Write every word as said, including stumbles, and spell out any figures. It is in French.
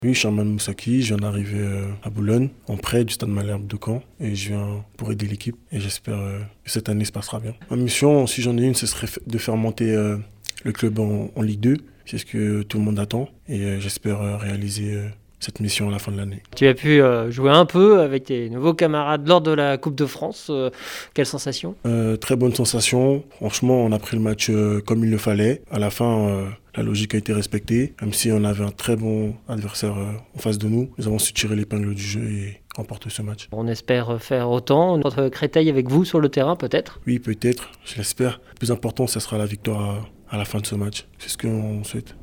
Oui, Sherman Moussaki, je viens d'arriver euh, à Boulogne, en prêt du Stade Malherbe de Caen, et je viens pour aider l'équipe, et j'espère euh, que cette année se passera bien. Ma mission, si j'en ai une, ce serait de faire monter euh, le club en, en Ligue deux, c'est ce que tout le monde attend, et euh, j'espère euh, réaliser euh, cette mission à la fin de l'année. Tu as pu euh, jouer un peu avec tes nouveaux camarades lors de la Coupe de France, euh, quelle sensation ? euh, Très bonne sensation, franchement on a pris le match euh, comme il le fallait, à la fin euh, la logique a été respectée, même si on avait un très bon adversaire euh, en face de nous, nous avons su tirer l'épingle du jeu et remporter ce match. On espère faire autant, notre Créteil avec vous sur le terrain peut-être ? Oui, peut-être, je l'espère. Le plus important, ce sera la victoire à, à la fin de ce match. C'est ce qu'on souhaite.